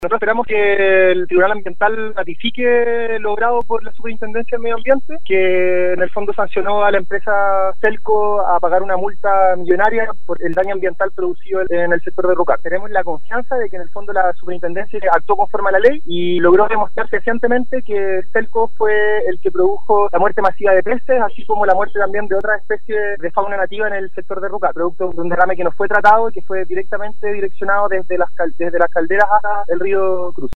Nosotros esperamos que el Tribunal Ambiental ratifique lo logrado por la Superintendencia del Medio Ambiente, que en el fondo sancionó a la empresa Celco a pagar una multa millonaria por el daño ambiental producido en el sector de Rucar. Tenemos la confianza de que en el fondo la Superintendencia actuó conforme a la ley y logró demostrar fehacientemente que Celco fue el que produjo la muerte masiva de peces, así como la muerte también de otras especies de fauna nativa en el sector de Rucar, producto de un derrame que no fue tratado y que fue directamente direccionado desde las calderas hasta el río Cruz.